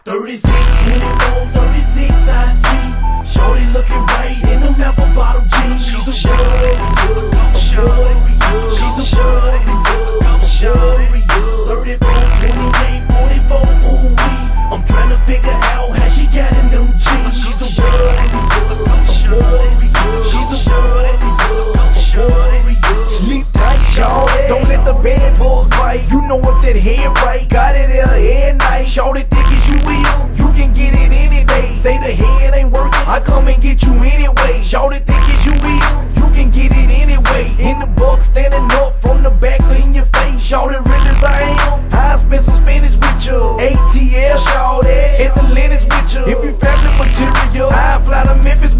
36, 24, 36, I see. Shorty looking right in them apple bottom jeans. She's a shorty, she's a shorty, 34, 28, 44, ooh wee. I'm trying to figure out how she got in them jeans. She's a shorty, she's a shorty. Sleep tight, shorty. Don't let the bad boys bite. You know if that head right, got it in her head nice. Shorty think if you will, you can get it any day. Say the head ain't working, I come and get you anyway. Shorty think